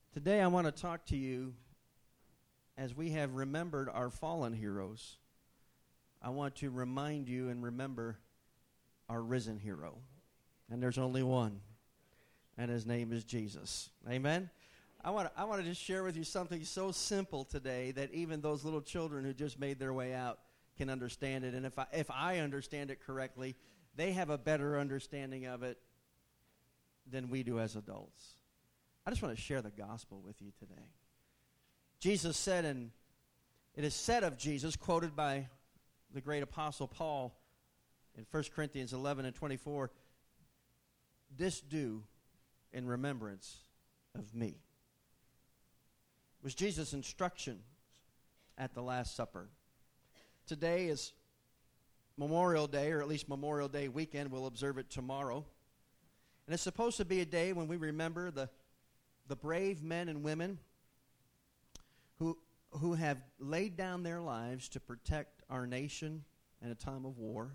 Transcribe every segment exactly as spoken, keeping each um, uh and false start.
Today I want to talk to you as we have remembered our fallen heroes. I want to remind you and remember our risen hero. And there's only one, and his name is Jesus. Amen? I want to, I want to just share with you something so simple today that even those little children who just made their way out can understand it. And if I, if I understand it correctly, they have a better understanding of it than we do as adults. I just want to share the gospel with you today. Jesus said, and it is said of Jesus, quoted by the great apostle Paul in First Corinthians eleven and twenty-four, "This do in remembrance of me." It was Jesus' instruction at the Last Supper. Today is Memorial Day, or at least Memorial Day weekend. We'll observe it tomorrow. And it's supposed to be a day when we remember the, the brave men and women who, who have laid down their lives to protect our nation in a time of war,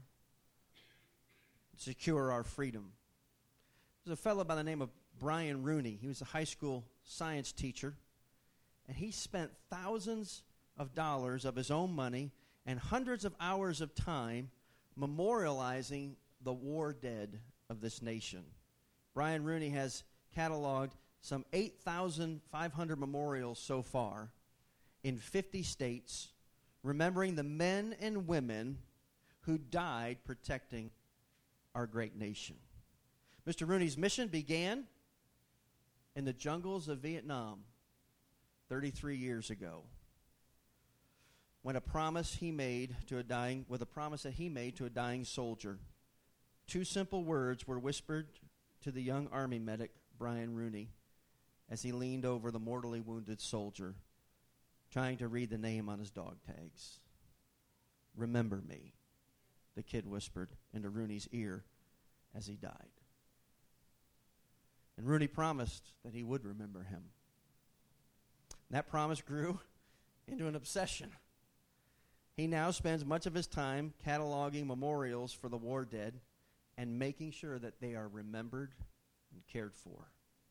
secure our freedom. There's a fellow by the name of Brian Rooney. He was a high school science teacher, and he spent thousands of dollars of his own money and hundreds of hours of time memorializing the war dead of this nation. Brian Rooney has cataloged some eight thousand five hundred memorials so far in fifty states, remembering the men and women who died protecting our great nation. Mister Rooney's mission began in the jungles of Vietnam thirty-three years ago, when a promise he made to a dying, with a promise that he made to a dying soldier. Two simple words were whispered to the young Army medic, Brian Rooney, as he leaned over the mortally wounded soldier, trying to read the name on his dog tags. "Remember me," the kid whispered into Rooney's ear as he died. And Rooney promised that he would remember him. And that promise grew into an obsession. He now spends much of his time cataloging memorials for the war dead and making sure that they are remembered and cared for.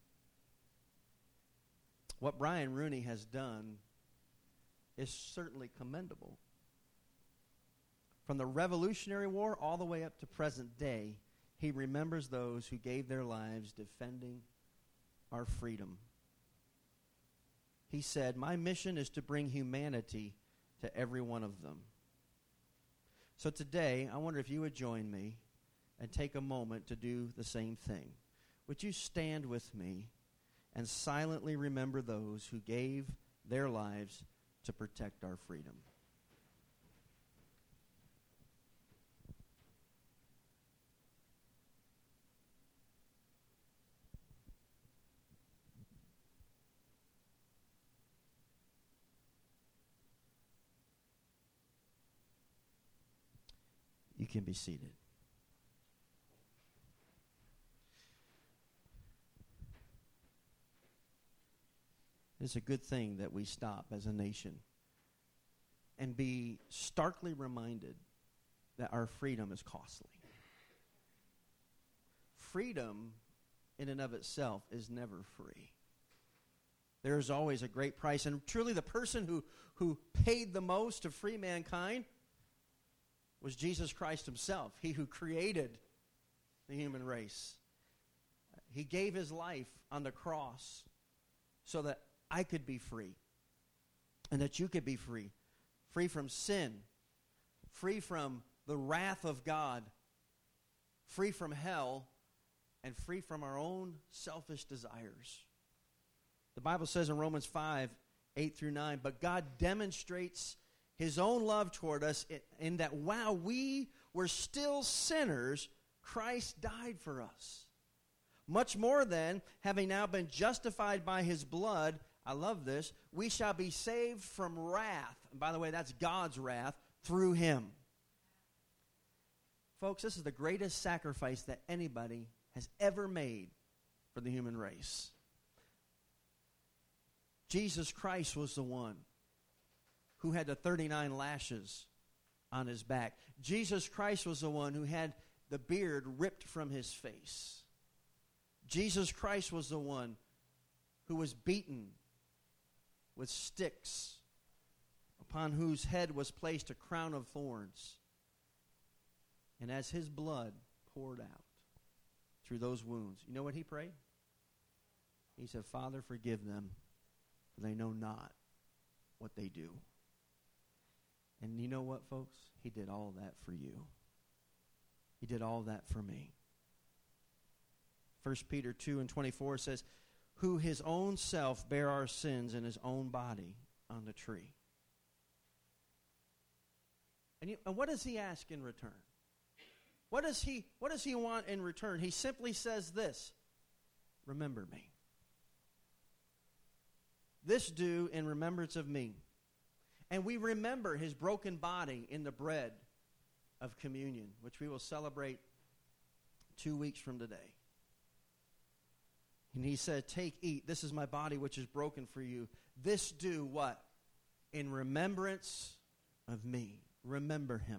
What Brian Rooney has done is certainly commendable. From the Revolutionary War all the way up to present day, he remembers those who gave their lives defending our freedom. He said, "My mission is to bring humanity to every one of them." So today, I wonder if you would join me and take a moment to do the same thing. Would you stand with me and silently remember those who gave their lives to protect our freedom? You can be seated. It's a good thing that we stop as a nation and be starkly reminded that our freedom is costly. Freedom in and of itself is never free. There is always a great price, and truly the person who, who paid the most to free mankind was Jesus Christ himself, he who created the human race. He gave his life on the cross so that I could be free and that you could be free. Free from sin, free from the wrath of God, free from hell, and free from our own selfish desires. The Bible says in Romans five, eight through nine, "But God demonstrates his own love toward us in that while we were still sinners, Christ died for us. Much more then, having now been justified by his blood," I love this, "we shall be saved from wrath." And by the way, that's God's wrath, "through him." Folks, this is the greatest sacrifice that anybody has ever made for the human race. Jesus Christ was the one who had the thirty-nine lashes on his back. Jesus Christ was the one who had the beard ripped from his face. Jesus Christ was the one who was beaten with sticks, upon whose head was placed a crown of thorns. And as his blood poured out through those wounds, you know what he prayed? He said, Father, forgive them, for they know not what they do. And you know what, folks? He did all that for you. He did all that for me. First Peter two and twenty-four says, who his own self bare our sins in his own body on the tree. And, you, and what does he ask in return? What does he, what does he want in return? He simply says this, remember me. This do in remembrance of me. And we remember his broken body in the bread of communion, which we will celebrate two weeks from today. And he said, take, eat. This is my body which is broken for you. This do what? In remembrance of me. Remember him.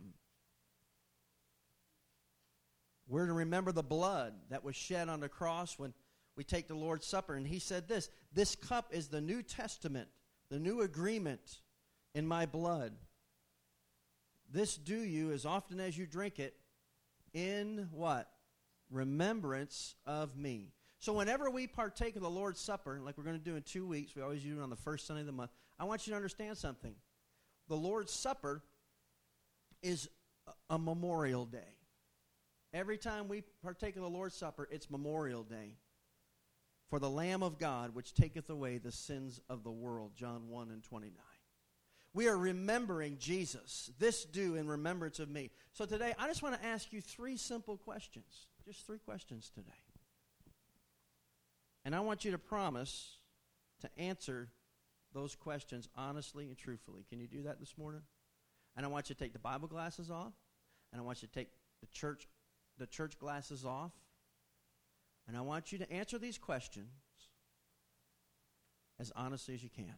We're to remember the blood that was shed on the cross when we take the Lord's Supper. And he said this, this cup is the New Testament, the new agreement in my blood. This do you as often as you drink it in what? Remembrance of me. So whenever we partake of the Lord's Supper, like we're going to do in two weeks, we always do it on the first Sunday of the month, I want you to understand something. The Lord's Supper is a, a Memorial Day. Every time we partake of the Lord's Supper, it's Memorial Day. For the Lamb of God, which taketh away the sins of the world, John one and twenty-nine. We are remembering Jesus. This do in remembrance of me. So today, I just want to ask you three simple questions. Just three questions today. And I want you to promise to answer those questions honestly and truthfully. Can you do that this morning? And I want you to take the Bible glasses off. And I want you to take the church, the church glasses off. And I want you to answer these questions as honestly as you can.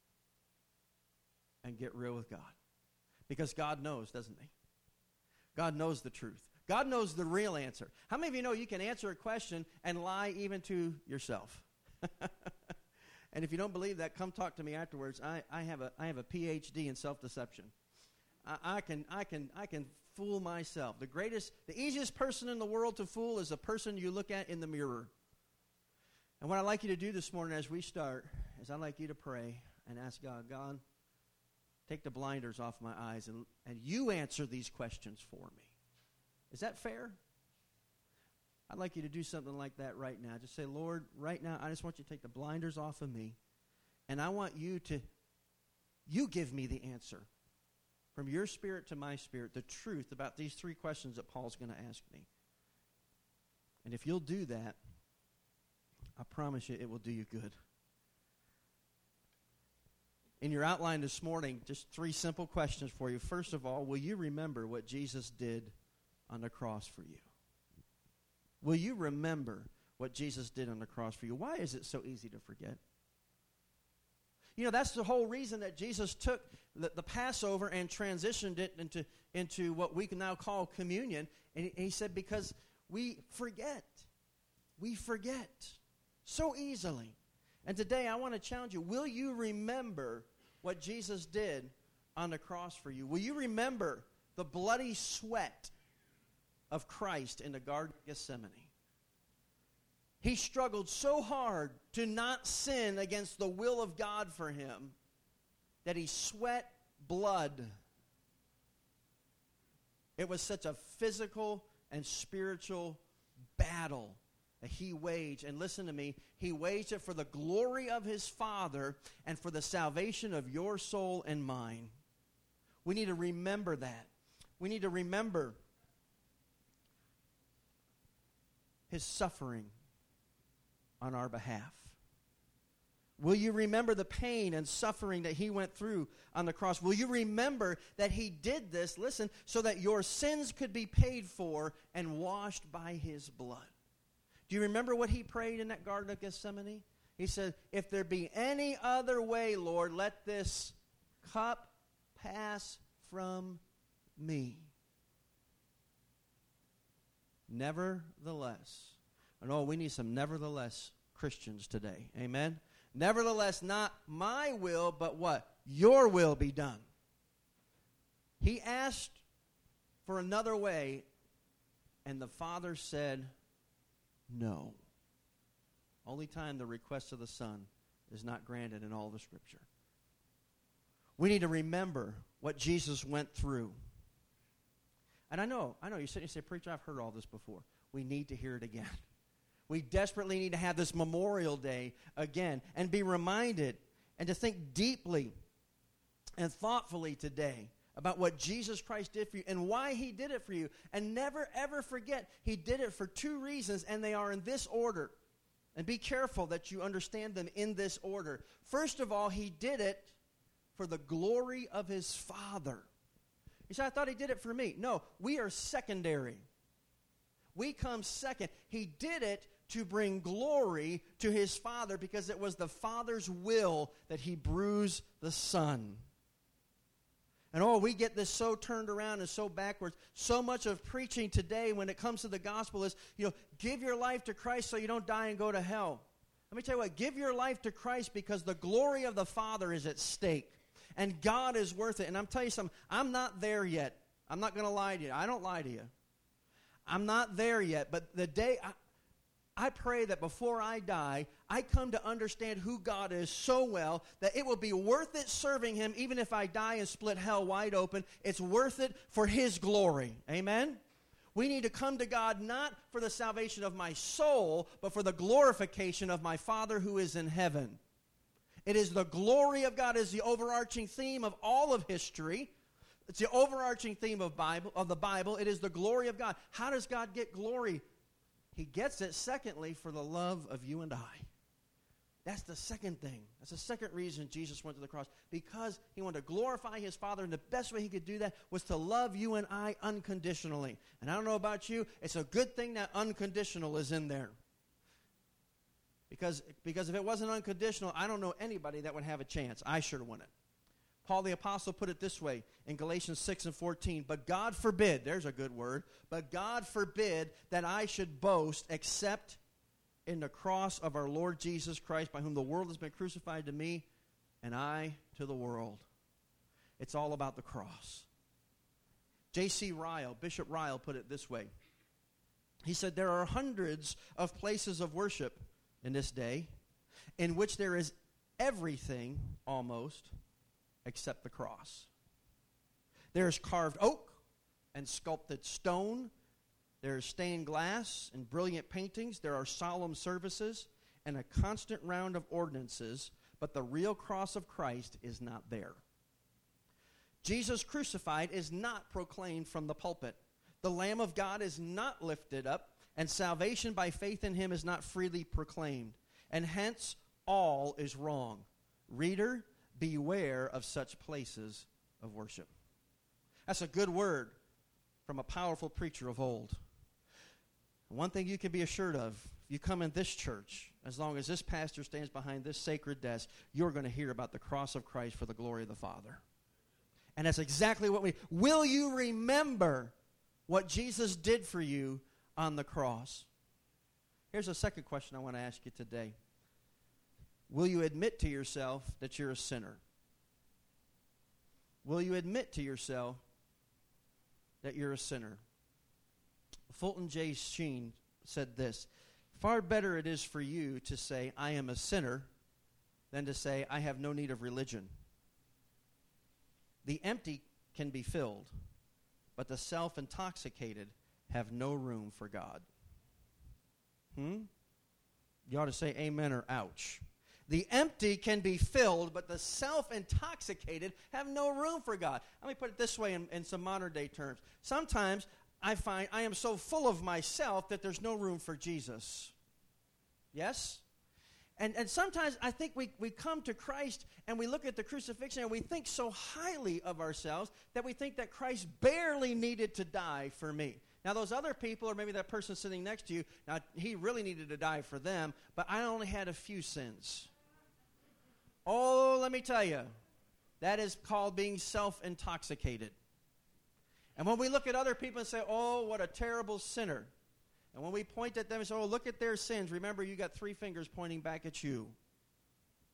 And get real with God. Because God knows, doesn't he? God knows the truth. God knows the real answer. How many of you know you can answer a question and lie even to yourself? And if you don't believe that, come talk to me afterwards. I, I have a I have a P H D in self-deception. I, I can I can I can fool myself. The greatest, the easiest person in the world to fool is the person you look at in the mirror. And what I'd like you to do this morning as we start is I'd like you to pray and ask God, God, take the blinders off my eyes and, and you answer these questions for me. Is that fair? I'd like you to do something like that right now. Just say, Lord, right now, I just want you to take the blinders off of me, and I want you to, you give me the answer from your spirit to my spirit, the truth about these three questions that Paul's going to ask me. And if you'll do that, I promise you it will do you good. In your outline this morning, just three simple questions for you. First of all, will you remember what Jesus did on the cross for you? Will you remember what Jesus did on the cross for you? Why is it so easy to forget? You know, that's the whole reason that Jesus took the, the Passover and transitioned it into, into what we can now call communion. And he, and he said, because we forget. We forget so easily. And today I want to challenge you. Will you remember what Jesus did on the cross for you? Will you remember the bloody sweat of Christ in the Garden of Gethsemane? He struggled so hard to not sin against the will of God for him that he sweat blood. It was such a physical and spiritual battle that he waged. And listen to me, he waged it for the glory of his Father and for the salvation of your soul and mine. We need to remember that. We need to remember his suffering on our behalf. Will you remember the pain and suffering that he went through on the cross? Will you remember that he did this, listen, so that your sins could be paid for and washed by his blood? Do you remember what he prayed in that Garden of Gethsemane? He said, if there be any other way, Lord, let this cup pass from me. Nevertheless. And oh, we need some nevertheless Christians today. Amen? Nevertheless, not my will, but what? Your will be done. He asked for another way, and the Father said no. Only time the request of the Son is not granted in all the Scripture. We need to remember what Jesus went through. And I know, I know, you sit and say, Preacher, I've heard all this before. We need to hear it again. We desperately need to have this Memorial Day again and be reminded and to think deeply and thoughtfully today about what Jesus Christ did for you and why he did it for you. And never, ever forget, he did it for two reasons, and they are in this order. And be careful that you understand them in this order. First of all, he did it for the glory of his Father. You say, I thought he did it for me. No, we are secondary. We come second. He did it to bring glory to his Father because it was the Father's will that he bruise the Son. And oh, we get this so turned around and so backwards. So much of preaching today when it comes to the gospel is, you know, give your life to Christ so you don't die and go to hell. Let me tell you what, give your life to Christ because the glory of the Father is at stake. And God is worth it. And I'm telling you something, I'm not there yet. I'm not going to lie to you. I don't lie to you. I'm not there yet. But the day, I, I pray that before I die, I come to understand who God is so well that it will be worth it serving him even if I die and split hell wide open. It's worth it for his glory. Amen? We need to come to God not for the salvation of my soul, but for the glorification of my Father who is in heaven. It is the glory of God is the overarching theme of all of history. It's the overarching theme of Bible of the Bible. It is the glory of God. How does God get glory? He gets it, secondly, for the love of you and I. That's the second thing. That's the second reason Jesus went to the cross. Because he wanted to glorify his Father, and the best way he could do that was to love you and I unconditionally. And I don't know about you, it's a good thing that unconditional is in there. Because, because if it wasn't unconditional, I don't know anybody that would have a chance. I sure wouldn't. Paul the Apostle put it this way in Galatians six and fourteen. But God forbid, there's a good word, but God forbid that I should boast except in the cross of our Lord Jesus Christ, by whom the world has been crucified to me, and I to the world. It's all about the cross. J C Ryle, Bishop Ryle, put it this way. He said, there are hundreds of places of worship in this day in which there is everything almost except the cross. There's carved oak and sculpted stone. There's stained glass and brilliant paintings. There are solemn services and a constant round of ordinances, but the real cross of Christ is not there. Jesus crucified is not proclaimed from the pulpit. The Lamb of God is not lifted up, and salvation by faith in him is not freely proclaimed. And hence, all is wrong. Reader, beware of such places of worship. That's a good word from a powerful preacher of old. One thing you can be assured of, if you come in this church, as long as this pastor stands behind this sacred desk, you're going to hear about the cross of Christ for the glory of the Father. And that's exactly what we... Will you remember what Jesus did for you on the cross? Here's a second question I want to ask you today. Will you admit to yourself that you're a sinner? Will you admit to yourself that you're a sinner? Fulton J. Sheen said this, far better it is for you to say, I am a sinner, than to say, I have no need of religion. The empty can be filled, but the self-intoxicated have no room for God. Hmm? You ought to say amen or ouch. The empty can be filled, but the self-intoxicated have no room for God. Let me put it this way in, in some modern-day terms. Sometimes I find I am so full of myself that there's no room for Jesus. Yes? And and sometimes I think we, we come to Christ and we look at the crucifixion and we think so highly of ourselves that we think that Christ barely needed to die for me. Now, those other people, or maybe that person sitting next to you, now he really needed to die for them, but I only had a few sins. Oh, let me tell you, that is called being self-intoxicated. And when we look at other people and say, oh, what a terrible sinner. And when we point at them and say, oh, look at their sins, remember you got three fingers pointing back at you.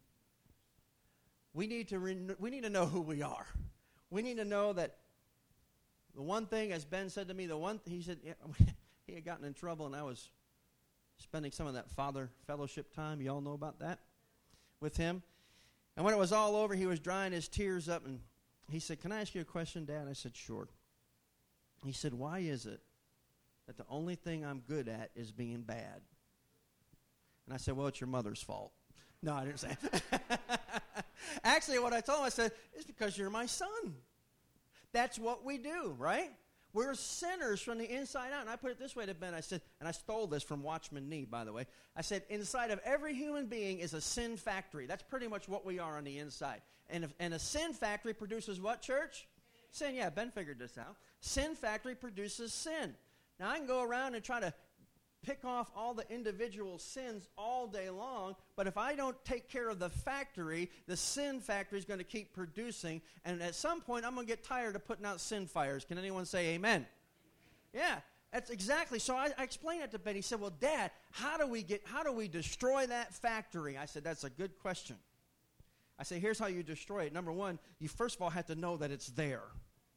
we need to re- we need to know who we are. We need to know that the one thing, as Ben said to me, the one he said yeah, he had gotten in trouble, and I was spending some of that father fellowship time. You all know about that with him. And when it was all over, he was drying his tears up, and he said, "Can I ask you a question, Dad?" I said, "Sure." He said, "Why is it that the only thing I'm good at is being bad?" And I said, "Well, it's your mother's fault." No, I didn't say it. Actually, what I told him, I said, "It's because you're my son." That's what we do, right? We're sinners from the inside out. And I put it this way to Ben. I said, and I stole this from Watchman Nee, by the way. I said, inside of every human being is a sin factory. That's pretty much what we are on the inside. And, if, and a sin factory produces what, church? Sin. Yeah, Ben figured this out. Sin factory produces sin. Now, I can go around and try to pick off all the individual sins all day long, but if I don't take care of the factory, the sin factory is going to keep producing, and at some point I'm going to get tired of putting out sin fires. Can anyone say amen? Yeah, that's exactly. So I, I explained it to Ben. He said, "Well, Dad, how do we get, how do we destroy that factory?" I said, "That's a good question." I said, "Here's how you destroy it. Number one, you first of all have to know that it's there.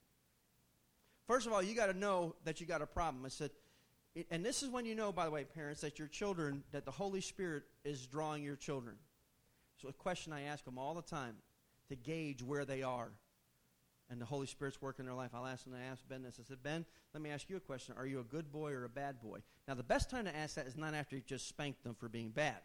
First of all, you got to know that you got a problem." I said, It, and this is when you know, by the way, parents, that your children, that the Holy Spirit is drawing your children. So a question I ask them all the time to gauge where they are. And the Holy Spirit's working in their life. I'll ask them, I asked Ben this. I said, "Ben, let me ask you a question. Are you a good boy or a bad boy?" Now, the best time to ask that is not after you just spanked them for being bad.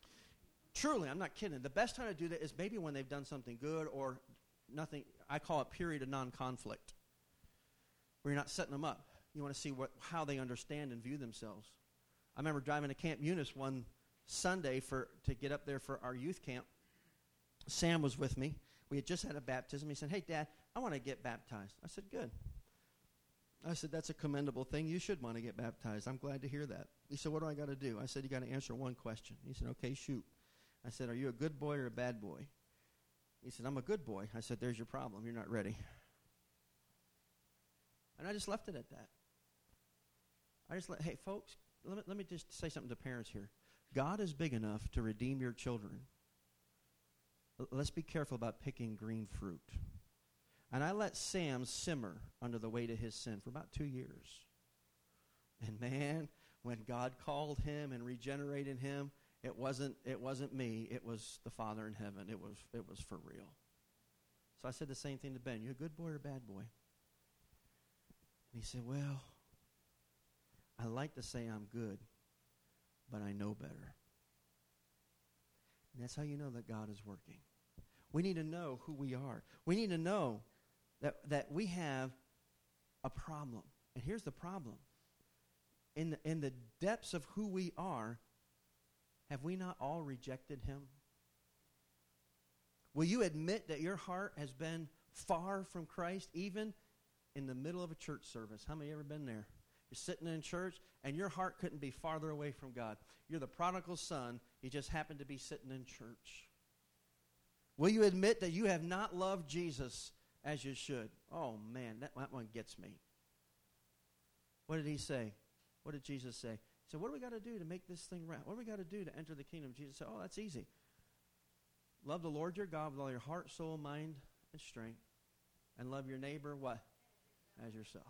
Truly, I'm not kidding. The best time to do that is maybe when they've done something good or nothing. I call it period of non-conflict, where you're not setting them up. You want to see what how they understand and view themselves. I remember driving to Camp Eunice one Sunday for to get up there for our youth camp. Sam was with me. We had just had a baptism. He said, "Hey, Dad, I want to get baptized." I said, "Good." I said, "That's a commendable thing. You should want to get baptized. I'm glad to hear that." He said, "What do I got to do?" I said, "You got to answer one question." He said, "Okay, shoot." I said, "Are you a good boy or a bad boy?" He said, "I'm a good boy." I said, "There's your problem. You're not ready." And I just left it at that. I just let, hey, folks, let me, let me just say something to parents here. God is big enough to redeem your children. L- let's be careful about picking green fruit. And I let Sam simmer under the weight of his sin for about two years. And man, when God called him and regenerated him, it wasn't it wasn't me. It was the Father in heaven. It was it was for real. So I said the same thing to Ben. You a good boy or a bad boy? And he said, "Well, I like to say I'm good, but I know better." And that's how you know that God is working. We need to know who we are. We need to know that, that we have a problem. And here's the problem. In the, in the depths of who we are, have we not all rejected him? Will you admit that your heart has been far from Christ, even in the middle of a church service? How many have ever been there? You're sitting in church, and your heart couldn't be farther away from God. You're the prodigal son. You just happened to be sitting in church. Will you admit that you have not loved Jesus as you should? Oh, man, that, that one gets me. What did he say? What did Jesus say? He said, "What do we got to do to make this thing right? What do we got to do to enter the kingdom?" Jesus said, "Oh, that's easy. Love the Lord your God with all your heart, soul, mind, and strength. And love your neighbor, what? As yourself."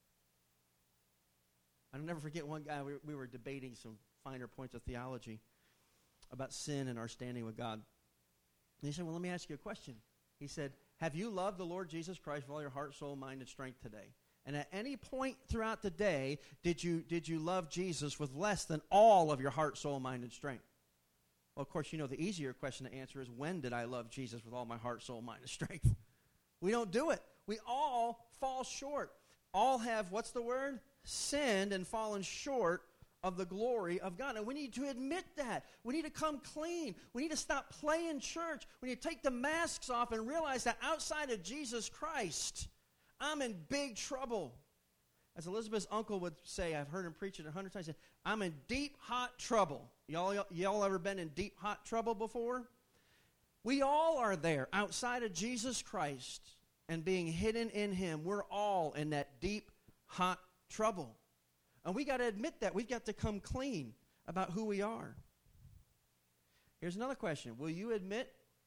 I'll never forget one guy, we, we were debating some finer points of theology about sin and our standing with God. And he said, "Well, let me ask you a question." He said, "Have you loved the Lord Jesus Christ with all your heart, soul, mind, and strength today? And at any point throughout the day, did you did you love Jesus with less than all of your heart, soul, mind, and strength?" Well, of course, you know the easier question to answer is, when did I love Jesus with all my heart, soul, mind, and strength? We don't do it. We all fall short. All have, what's the word? Sinned and fallen short of the glory of God. And we need to admit that. We need to come clean. We need to stop playing church. We need to take the masks off and realize that outside of Jesus Christ, I'm in big trouble. As Elizabeth's uncle would say, I've heard him preach it a hundred times, I'm in deep, hot trouble. Y'all, y'all ever been in deep, hot trouble before? We all are there outside of Jesus Christ and being hidden in him. We're all in that deep, hot trouble. And we got to admit that. We've got to come clean about who we are. Here's another question. Will you admit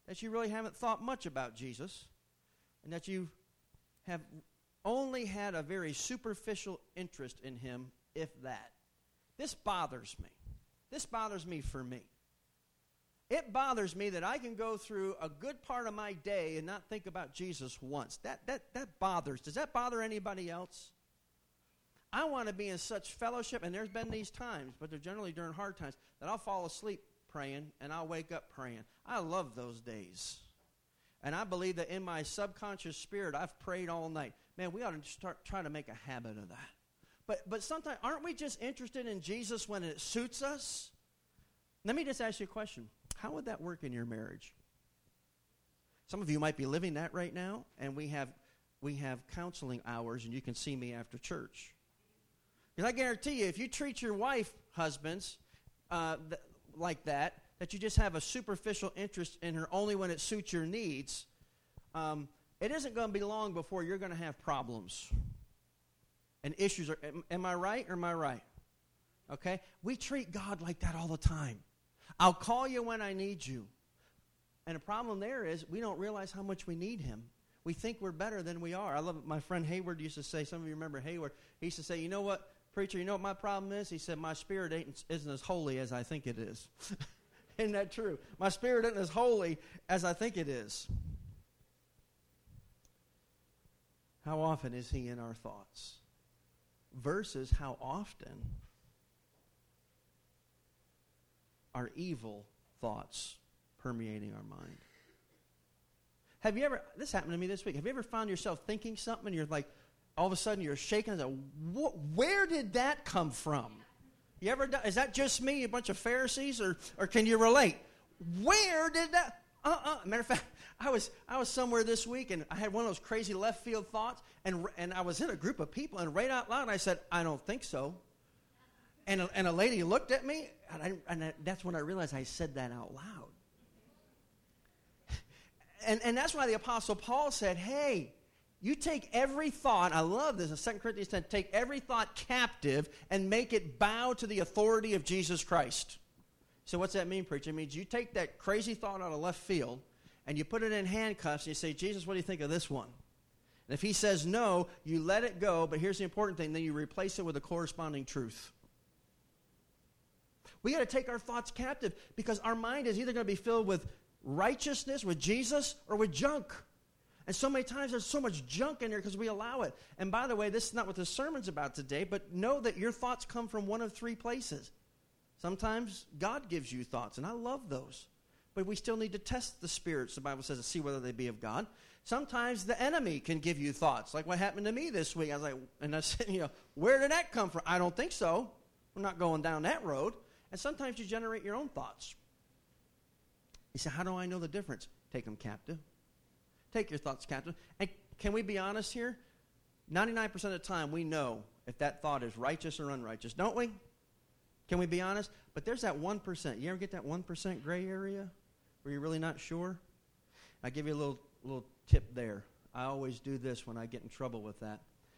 that you really haven't thought much about Jesus, and that you have only had a very superficial interest in him, if that. This bothers me. This bothers me for me. It bothers me that I can go through a good part of my day and not think about Jesus once. That that that bothers. Does that bother anybody else? I want to be in such fellowship, and there's been these times, but they're generally during hard times, that I'll fall asleep praying and I'll wake up praying. I love those days. And I believe that in my subconscious spirit, I've prayed all night. Man, we ought to start trying to make a habit of that. But but sometimes, aren't we just interested in Jesus when it suits us? Let me just ask you a question. How would that work in your marriage? Some of you might be living that right now, and we have we have counseling hours, and you can see me after church. Because I guarantee you, if you treat your wife, husbands, uh, th- like that, that you just have a superficial interest in her only when it suits your needs, um, it isn't going to be long before you're going to have problems and issues. Are, am, am I right or am I right? Okay? We treat God like that all the time. I'll call you when I need you. And the problem there is we don't realize how much we need him. We think we're better than we are. I love it. My friend Hayward used to say, some of you remember Hayward, he used to say, you know what, preacher, you know what my problem is? He said, my spirit ain't, isn't as holy as I think it is. Isn't that true? My spirit isn't as holy as I think it is. How often is he in our thoughts? Versus how often are evil thoughts permeating our mind. Have you ever, this happened to me this week, have you ever found yourself thinking something and you're like, all of a sudden you're shaking and like, where did that come from? You ever, is that just me, a bunch of Pharisees, or or can you relate? Where did that, uh-uh. Matter of fact, I was I was somewhere this week and I had one of those crazy left field thoughts, and and I was in a group of people, and right out loud I said, I don't think so. And a, and a lady looked at me, and, I, and I, that's when I realized I said that out loud. And and that's why the Apostle Paul said, hey, you take every thought, I love this, in Second Corinthians ten, take every thought captive and make it bow to the authority of Jesus Christ. So what's that mean, preacher? It means you take that crazy thought out of left field and you put it in handcuffs and you say, Jesus, what do you think of this one? And if he says no, you let it go, but here's the important thing, then you replace it with a corresponding truth. We got to take our thoughts captive because our mind is either going to be filled with righteousness, with Jesus, or with junk. And so many times there's so much junk in there because we allow it. And by the way, this is not what the sermon's about today, but know that your thoughts come from one of three places. Sometimes God gives you thoughts, and I love those. But we still need to test the spirits, the Bible says, to see whether they be of God. Sometimes the enemy can give you thoughts, like what happened to me this week. I was like, and I said, you know, where did that come from? I don't think so. We're not going down that road. And sometimes you generate your own thoughts. You say, how do I know the difference? Take them captive. Take your thoughts captive. And can we be honest here? ninety-nine percent of the time we know if that thought is righteous or unrighteous, don't we? Can we be honest? But there's that one percent. You ever get that one percent gray area where you're really not sure? I'll give you a little, little tip there. I always do this when I get in trouble with that.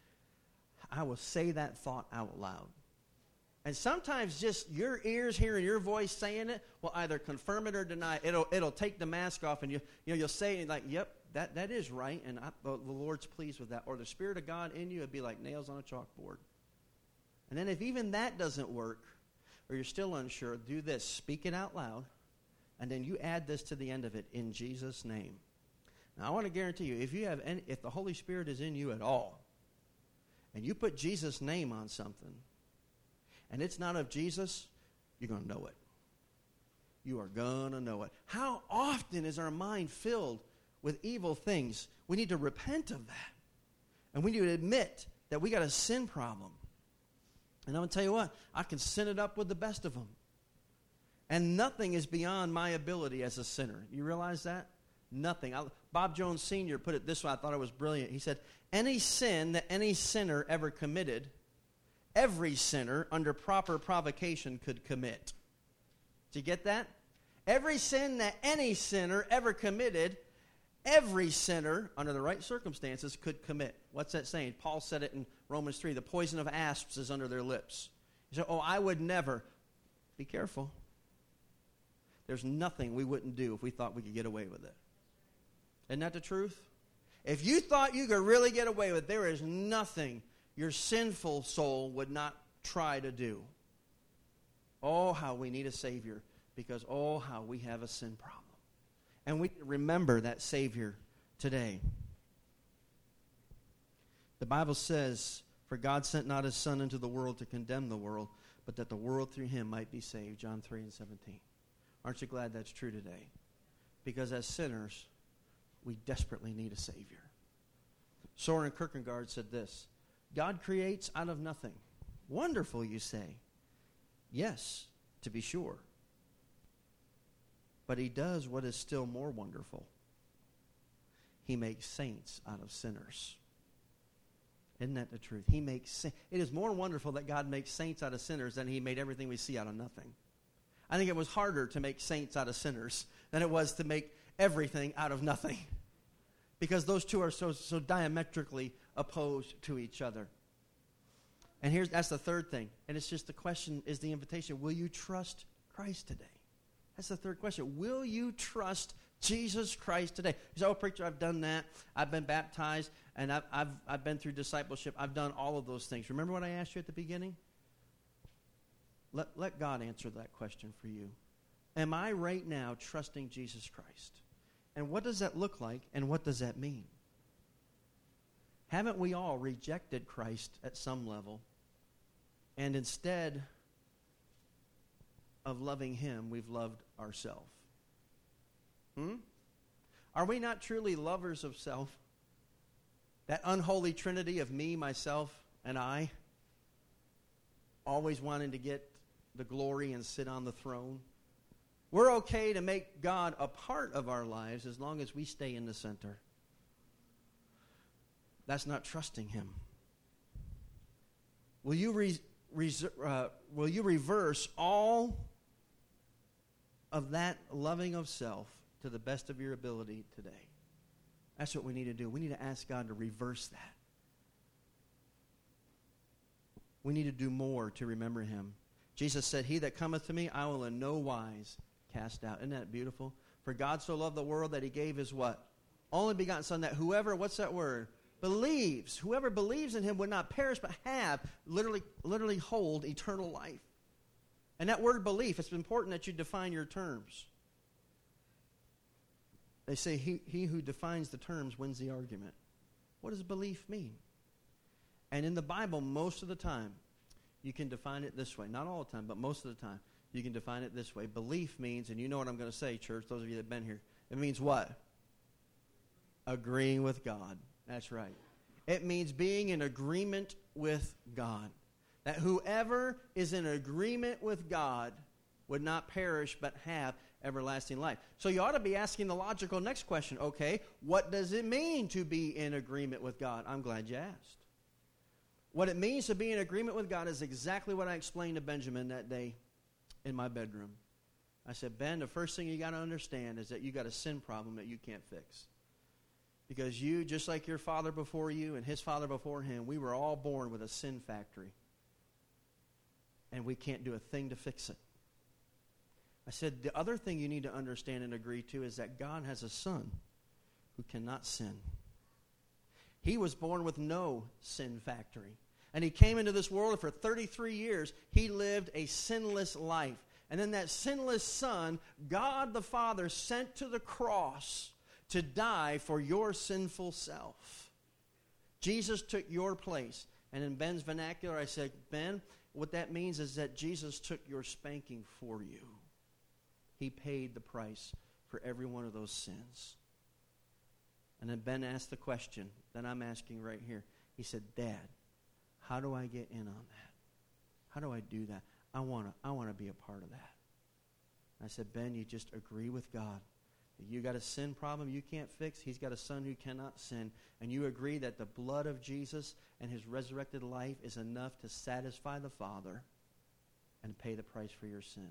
I will say that thought out loud. And sometimes just your ears hearing your voice saying it will either confirm it or deny it. It'll, it'll take the mask off, and you, you know, you'll say it like, yep, that, that is right, and I, the, the Lord's pleased with that. Or the Spirit of God in you, it'd be like nails on a chalkboard. And then if even that doesn't work, or you're still unsure, do this. Speak it out loud, and then you add this to the end of it, in Jesus' name. Now, I want to guarantee you, if you have any, if the Holy Spirit is in you at all, and you put Jesus' name on something, and it's not of Jesus, you're going to know it. You are going to know it. How often is our mind filled with evil things? We need to repent of that. And we need to admit that we got a sin problem. And I'm going to tell you what, I can sin it up with the best of them. And nothing is beyond my ability as a sinner. You realize that? Nothing. I, Bob Jones Senior put it this way. I thought it was brilliant. He said, any sin that any sinner ever committed, every sinner under proper provocation could commit. Did you get that? Every sin that any sinner ever committed, every sinner under the right circumstances could commit. What's that saying? Paul said it in Romans three. The poison of asps is under their lips. He said, oh, I would never. Be careful. there's nothing we wouldn't do if we thought we could get away with it. Isn't that the truth? If you thought you could really get away with it, there is nothing your sinful soul would not try to do. Oh, how we need a Savior, because oh, how we have a sin problem. And we remember that Savior today. The Bible says, for God sent not his Son into the world to condemn the world, but that the world through him might be saved. John three and seventeen. Aren't you glad that's true today? Because as sinners, we desperately need a Savior. Soren Kierkegaard said this, God creates out of nothing. Wonderful, you say. Yes, to be sure. But he does what is still more wonderful. He makes saints out of sinners. Isn't that the truth? He makes sa- It is more wonderful that God makes saints out of sinners than he made everything we see out of nothing. I think it was harder to make saints out of sinners than it was to make everything out of nothing. Because those two are so, so diametrically opposed to each other. And here's that's the third thing. And it's just the question is the invitation. Will you trust Christ today? That's the third question. Will you trust Jesus Christ today? You say, oh, preacher, I've done that. I've been baptized, and I've, I've, I've been through discipleship. I've done all of those things. Remember what I asked you at the beginning? Let, let God answer that question for you. Am I right now trusting Jesus Christ? And what does that look like, and what does that mean? Haven't we all rejected Christ at some level, and instead of loving him, we've loved ourselves? Hmm? Are we not truly lovers of self? That unholy trinity of me, myself, and I, always wanting to get the glory and sit on the throne. We're okay to make God a part of our lives as long as we stay in the center. That's not trusting him. Will you, re- res- uh, will you reverse all of that loving of self to the best of your ability today? That's what we need to do. We need to ask God to reverse that. We need to do more to remember him. Jesus said, he that cometh to me, I will in no wise cast out. Isn't that beautiful? For God so loved the world that he gave his what? Only begotten Son, that whoever, what's that word? Believes. Whoever believes in him would not perish, but have, literally, literally hold eternal life. And that word belief, it's important that you define your terms. They say he, he who defines the terms wins the argument. What does belief mean? And in the Bible, most of the time, you can define it this way. Not all the time, but most of the time, you can define it this way. Belief means, and you know what I'm going to say, church, those of you that have been here, it means what? Agreeing with God. That's right. It means being in agreement with God. That whoever is in agreement with God would not perish but have everlasting life. So you ought to be asking the logical next question. Okay, what does it mean to be in agreement with God? I'm glad you asked. What it means to be in agreement with God is exactly what I explained to Benjamin that day in my bedroom. I said, Ben, the first thing you got to understand is that you got a sin problem that you can't fix. Because you, just like your father before you and his father before him, we were all born with a sin factory. And we can't do a thing to fix it. I said, the other thing you need to understand and agree to is that God has a son who cannot sin. He was born with no sin factory. And he came into this world, and for thirty-three years, he lived a sinless life. And then that sinless son, God the Father, sent to the cross to die for your sinful self. Jesus took your place. And in Ben's vernacular, I said, Ben, what that means is that Jesus took your spanking for you. He paid the price for every one of those sins. And then Ben asked the question that I'm asking right here. He said, Dad, how do I get in on that? How do I do that? I want to I want to be a part of that. I said, Ben, you just agree with God. You got a sin problem you can't fix. He's got a son who cannot sin. And you agree that the blood of Jesus and his resurrected life is enough to satisfy the Father and pay the price for your sin.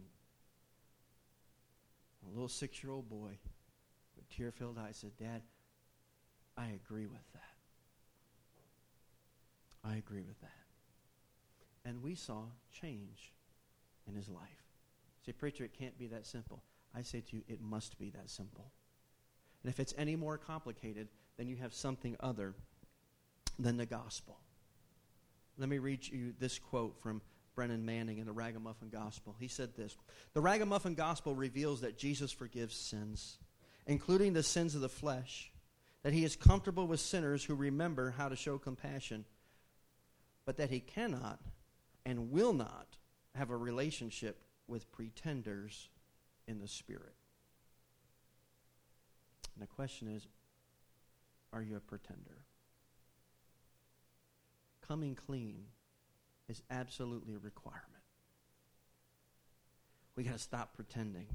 A little six-year-old boy with tear-filled eyes said, Dad, I agree with that. I agree with that. And we saw change in his life. Say, preacher, it can't be that simple. I say to you, it must be that simple. And if it's any more complicated, then you have something other than the gospel. Let me read you this quote from Brennan Manning in the Ragamuffin Gospel. He said this: "The Ragamuffin Gospel reveals that Jesus forgives sins, including the sins of the flesh, that he is comfortable with sinners who remember how to show compassion, but that he cannot and will not have a relationship with pretenders in the Spirit." And the question is, are you a pretender? Coming clean is absolutely a requirement. We got to stop pretending.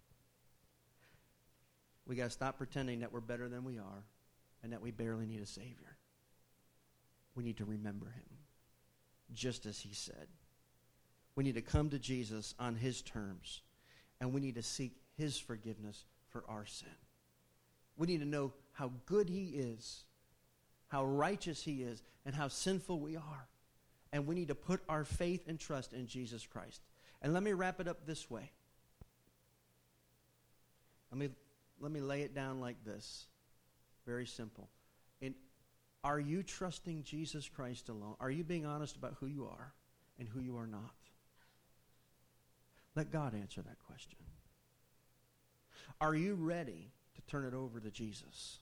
We got to stop pretending that we're better than we are and that we barely need a Savior. We need to remember him, just as he said. We need to come to Jesus on his terms, and we need to seek his forgiveness for our sin. We need to know how good he is, how righteous he is, and how sinful we are. And we need to put our faith and trust in Jesus Christ. And let me wrap it up this way. Let me, let me lay it down like this. Very simple. In, are you trusting Jesus Christ alone? Are you being honest about who you are and who you are not? Let God answer that question. Are you ready to turn it over to Jesus?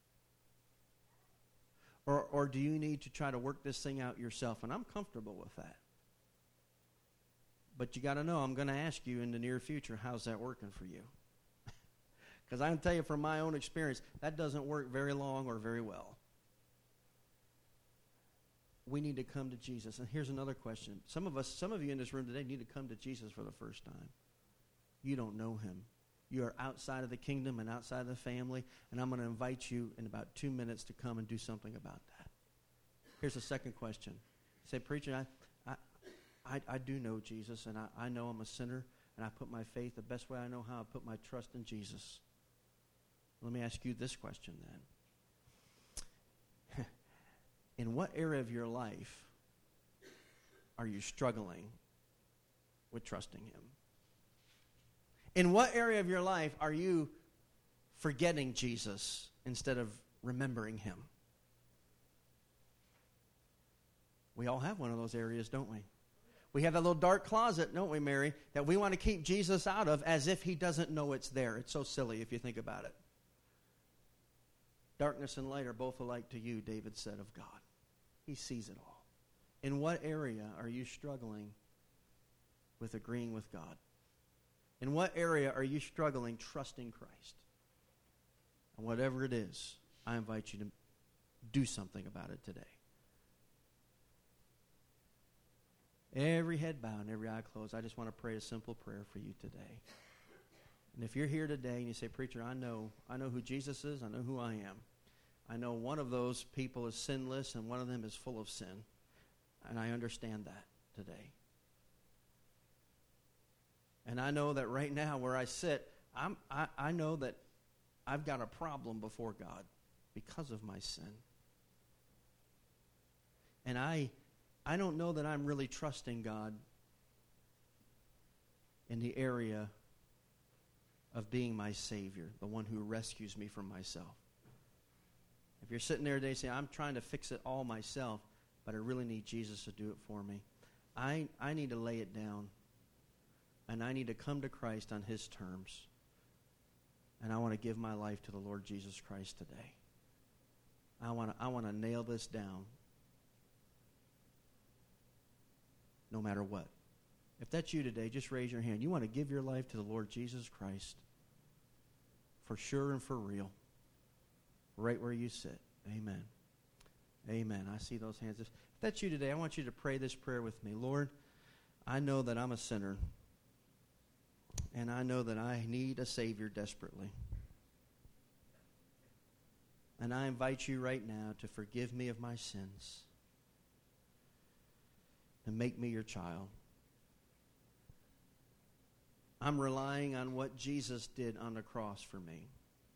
Or, or do you need to try to work this thing out yourself? And I'm comfortable with that. But you got to know, I'm going to ask you in the near future, how's that working for you? Because I can tell you from my own experience, that doesn't work very long or very well. We need to come to Jesus. And here's another question. Some of us, some of you in this room today need to come to Jesus for the first time. You don't know him. You are outside of the kingdom and outside of the family, and I'm going to invite you in about two minutes to come and do something about that. Here's the second question. Say, preacher, I, I, I, I do know Jesus, and I, I know I'm a sinner, and I put my faith the best way I know how. I put my trust in Jesus. Let me ask you this question then. In what area of your life are you struggling with trusting him? In what area of your life are you forgetting Jesus instead of remembering him? We all have one of those areas, don't we? We have that little dark closet, don't we, Mary, that we want to keep Jesus out of as if he doesn't know it's there. It's so silly if you think about it. Darkness and light are both alike to you, David said of God. He sees it all. In what area are you struggling with agreeing with God? In what area are you struggling trusting Christ? And whatever it is, I invite you to do something about it today. Every head bowed and every eye closed. I just want to pray a simple prayer for you today. And if you're here today and you say, preacher, I know, I know who Jesus is. I know who I am. I know one of those people is sinless and one of them is full of sin. And I understand that today. And I know that right now where I sit, I'm, I, I know that I've got a problem before God because of my sin. And I, I don't know that I'm really trusting God in the area of being my Savior, the one who rescues me from myself. If you're sitting there today saying, I'm trying to fix it all myself, but I really need Jesus to do it for me, I, I need to lay it down. And I need to come to Christ on his terms. And I want to give my life to the Lord Jesus Christ today. I want to, I want to nail this down no matter what. If that's you today, just raise your hand. You want to give your life to the Lord Jesus Christ for sure and for real, right where you sit. Amen. Amen. I see those hands. If that's you today, I want you to pray this prayer with me. Lord, I know that I'm a sinner. And I know that I need a Savior desperately. And I invite you right now to forgive me of my sins and make me your child. I'm relying on what Jesus did on the cross for me.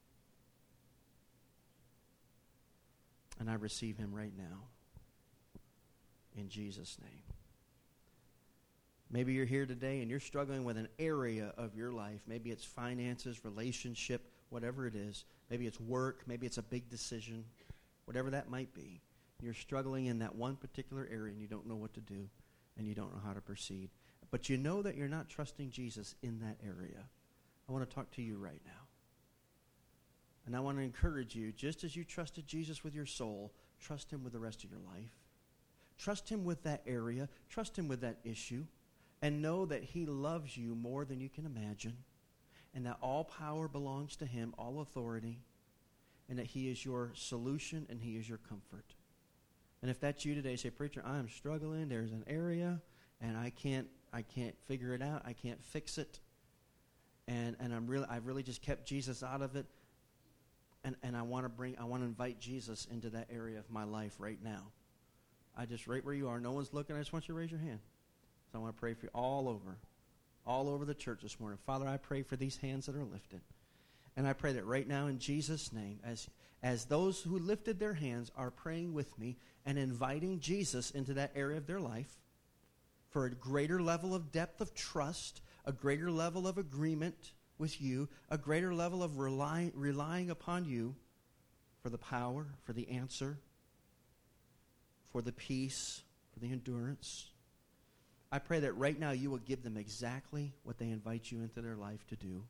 And I receive him right now. In Jesus' name. Maybe you're here today and you're struggling with an area of your life. Maybe it's finances, relationship, whatever it is. Maybe it's work. Maybe it's a big decision. Whatever that might be. You're struggling in that one particular area and you don't know what to do and you don't know how to proceed. But you know that you're not trusting Jesus in that area. I want to talk to you right now. And I want to encourage you, just as you trusted Jesus with your soul, trust him with the rest of your life. Trust him with that area. Trust him with that issue. And know that he loves you more than you can imagine. And that all power belongs to him, all authority. And that he is your solution and he is your comfort. And if that's you today, say, preacher, I'm struggling. There's an area and I can't I can't figure it out. I can't fix it. And and I'm really I've really just kept Jesus out of it. And and I want to bring I want to invite Jesus into that area of my life right now. I just right where you are. No one's looking. I just want you to raise your hand. So I want to pray for you all over. All over the church this morning. Father, I pray for these hands that are lifted. And I pray that right now in Jesus' name, as as those who lifted their hands are praying with me and inviting Jesus into that area of their life for a greater level of depth of trust, a greater level of agreement with you, a greater level of rely, relying upon you for the power, for the answer, for the peace, for the endurance. I pray that right now you will give them exactly what they invite you into their life to do.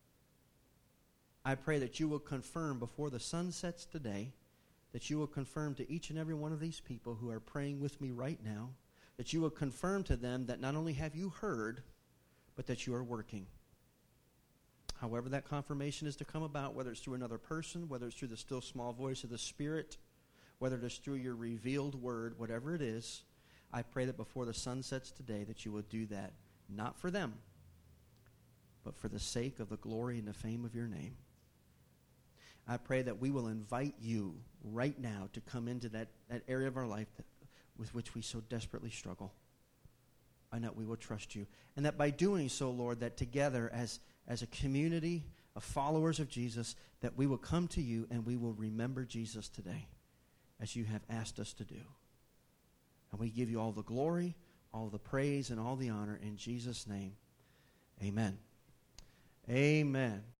I pray that you will confirm before the sun sets today, that you will confirm to each and every one of these people who are praying with me right now, that you will confirm to them that not only have you heard, but that you are working. However that confirmation is to come about, whether it's through another person, whether it's through the still small voice of the Spirit, whether it's through your revealed word, whatever it is, I pray that before the sun sets today that you will do that, not for them, but for the sake of the glory and the fame of your name. I pray that we will invite you right now to come into that, that area of our life that, with which we so desperately struggle. And that we will trust you. And that by doing so, Lord, that together as, as a community of followers of Jesus, that we will come to you and we will remember Jesus today as you have asked us to do. And we give you all the glory, all the praise, and all the honor in Jesus' name. Amen. Amen.